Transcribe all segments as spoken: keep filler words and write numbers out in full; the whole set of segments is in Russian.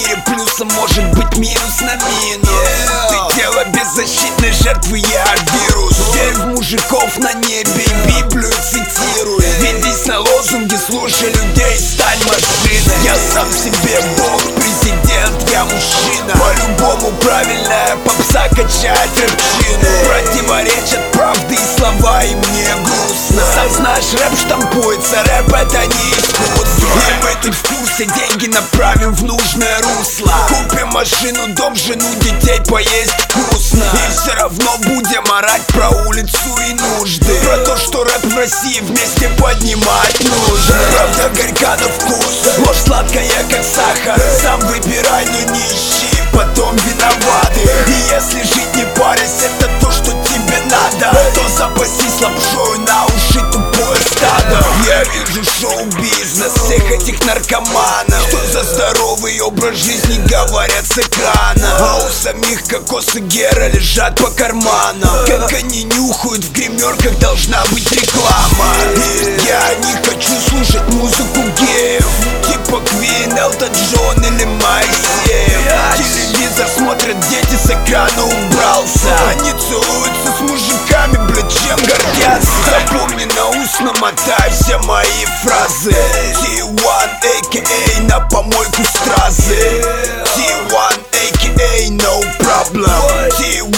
мире плюсом может быть минус на минус. Ты тело беззащитной жертвы, я вирус. Верь в мужиков на небе и Библию цитируй. Ведись на лозунги, слушай людей, стань машиной. Я сам себе бог, президент, я мужчина. По-любому правильная попса качает рэпчину. Противоречат правды и слова, и мне грустно. Сам знаешь, рэп штампуется, рэп это не искусство. И мы тут в курсе, деньги направим в нужное русло. Купим машину, дом, жену, детей, поесть вкусно. И все равно будем орать про улицу и нужды. Про то, что рэп в России вместе поднимать нужно. Правда горька на вкус, ложь сладкая как сахар. Сам выбирай, но не ищи потом виноваты. И если жить не парясь, это то, что тебе надо, то запасись лапшой на уши, тупое стадо. Я вижу шоу-бизнес всех этих наркоманов, что за здоровый образ жизни говорят с экрана. А у самих кокосы Гера лежат по карманам. Как они нюхают, в гримерках должна быть реклама. И я не хочу слушать музыку геев, типа Квин, Элтон Джон или Моисеев. Телевизор смотрят дети, с экрана убрался. Они целуются с мужиками, блядь, чем гордятся. Запомни на ус, намотай все мои фразы. ти один, а.к.а. на помойку стразы. ти один, а.к.а. no problem. ти один,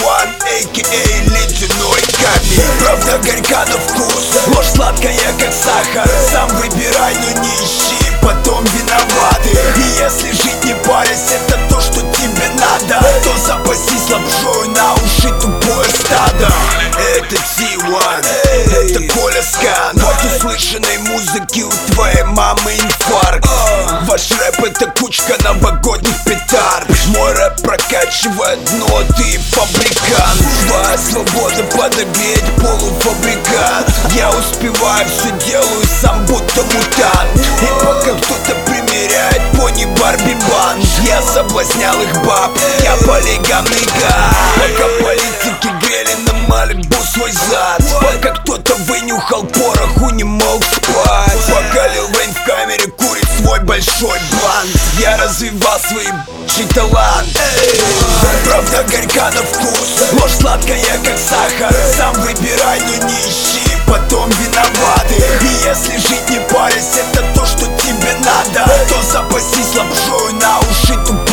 а.к.а. ледяной камень. Правда горька на вкус, ложь сладкая как сахар. Сам выбирай, но не ищи потом виноваты. И если жить не парясь, это то, что тебе надо, то запасись лапшой на уши, тупое стадо. Это ти один, это Коля Скан. От услышанной музыки у твоей мамы инфаркт. Ваш рэп это кучка новогодних петард. Мой рэп прокачивает дно, ты фабрикант. Твоя свобода подогреть полуфабрикат. Я успеваю, все делаю сам будто мутант. И пока кто-то примеряет пони Барби Банд, я соблазнял их баб, я полигамный гад. Пока политики грели на Малибу свой зад, пока кто-то вынюхал пороху, не мог спать. Пока Лил Вейн в камере курит свой большой блант, я развивал свой б***й талант. Эй! Правда горька на вкус, ложь сладкая как сахар. Сам выбирай, но не ищи потом виноваты. И если жить не парясь, это то, что тебе надо, то запасись лапшой на уши, тупо